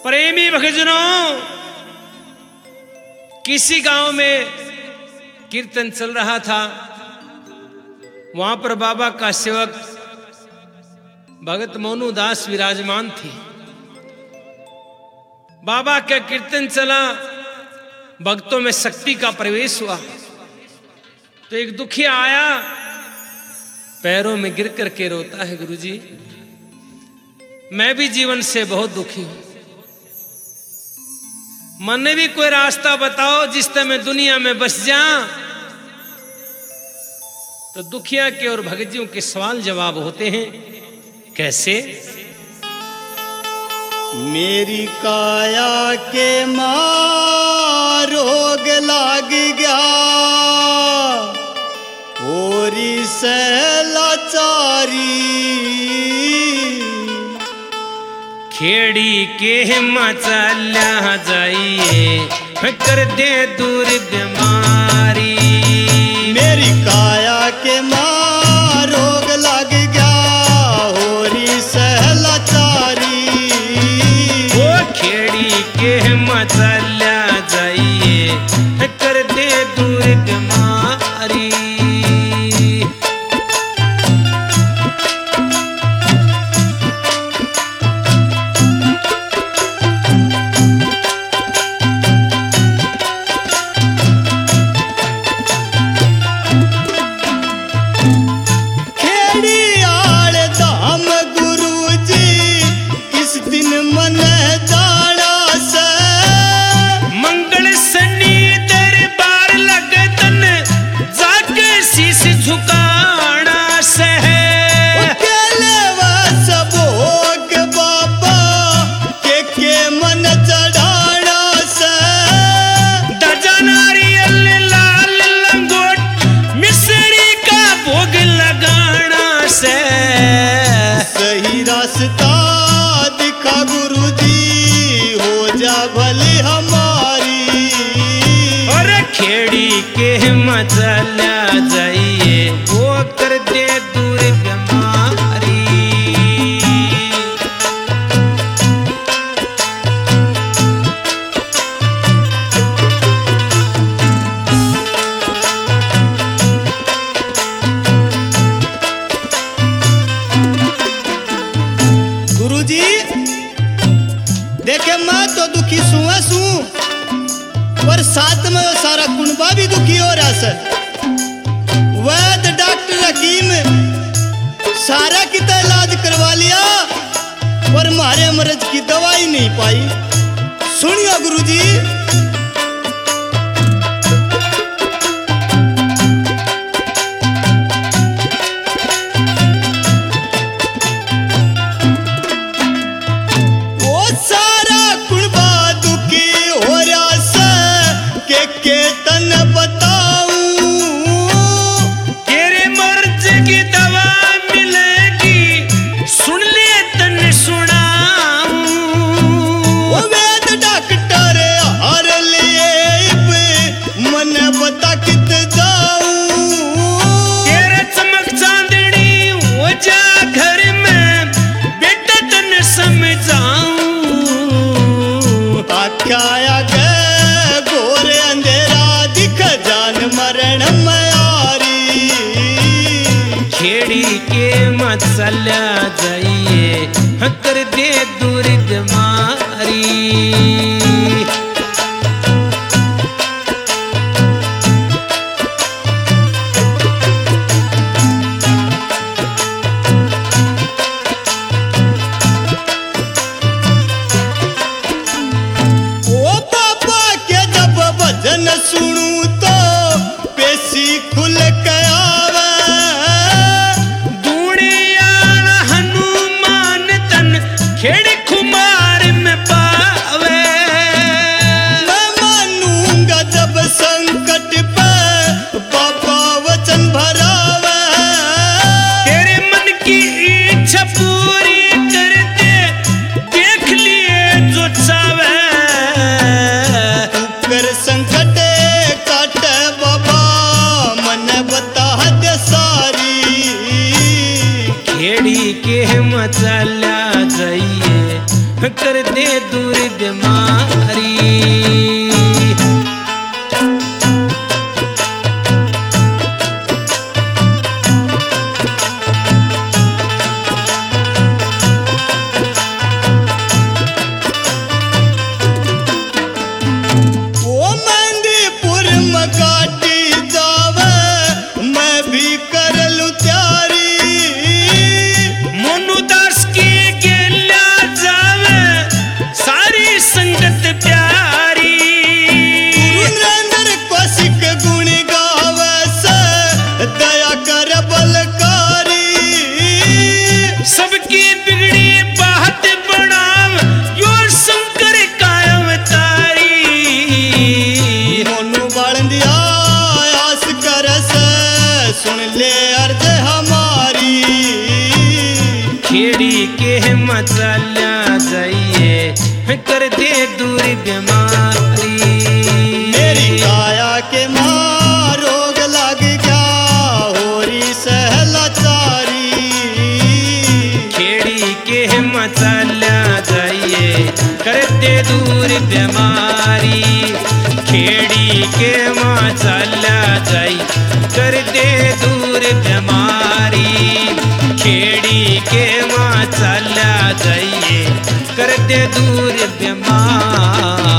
प्रेमी भक्तजनों, किसी गांव में कीर्तन चल रहा था। वहां पर बाबा का सेवक भगत मोनू दास विराजमान थे। बाबा का कीर्तन चला, भक्तों में शक्ति का प्रवेश हुआ। तो एक दुखिया आया, पैरों में गिर करके रोता है, गुरुजी मैं भी जीवन से बहुत दुखी हूं, मने भी कोई रास्ता बताओ जिससे मैं दुनिया में बस जाऊं। तो दुखिया के और भगतियों के सवाल जवाब होते हैं, कैसे? मेरी काया के मां रोग लाग गया, होरी से लाचारी, खेड़ी के मचल्या जाइए कर दे दूर बीमारी। मेरी काया के मां रोग लाग गया, होरी से लाचारी, वो खेड़ी के मचल्या जाइए कर दे दूर बीमारी। रास्ता दिखा गुरुजी, हो जा भले हमारी। और खेड़ी के मचल्या जाइए वो कर दे दूर बीमारी। गुरुजी देखे मैं तो दुखी सुआ सू, पर साथ में वो सारा कुनबा भी दुखी हो रहा है। वैद्य डॉक्टर हकीम सारा की तो इलाज करवा लिया, पर मारे मर्ज की दवाई नहीं पाई। सुनियो गुरुजी, काया के गोरे अंधेरा दिख जान मरण मारी। खेड़ी के मचल्या जाइए कर दे दूर बीमारी। सुनू तो पेशी खुल के आवे, दूड़िया हनुमान तन खेड़ खुमार में पावे। मैं मानूंगा जब संकट पे बाबा वचन भरावे। तेरे मन की इच्छा पूरी कर दे, देख लिए जो चावे। कर संकट काटे बाबा मन बता दे सारी। खेड़ी के मचल्या जाइए कर दे दूर बीमारी। खेड़ी के मचला जाइए कर दे दूर बीमारी। मेरी काया के मां रोग लग गया होरी सहलाचारी। खेड़ी के मचला जाइए कर दे दूर बीमारी। खेड़ी के मचला जाई कर दे दूर बीमारी। खेड़ी के मां चला जाइए कर दे दूर बीमारी।